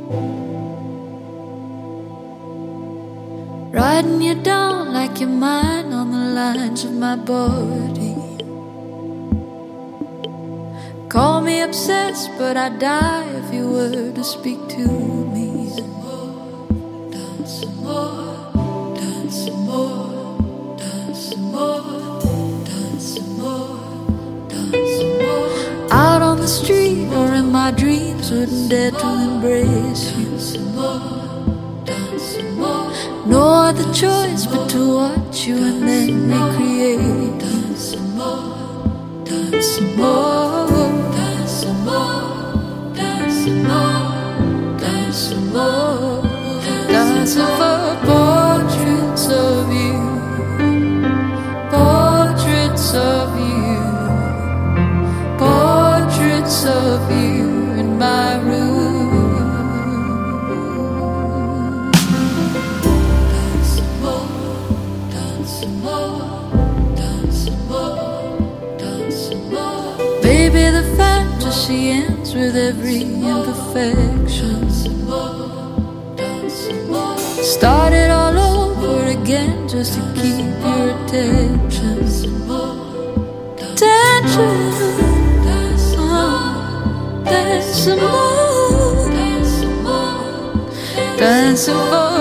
Writing you down like you're mine on the lines of my body. Call me obsessed, but I'd die if you were to speak to me. Dance some more, dance some more, dance some more, dance some more, dance some more. Out on the street or in my dreams, wouldn't dare to embrace you. No other choice but to watch you and then recreate. Dance some more, dance some more, dance some more, dance some more, dance some more, dancing for portraits of you, portraits of you, portraits of you in my room. Baby, the fantasy ends with every imperfection. Start it all over again just to keep your attention. Attention. Dance some more. Dancing for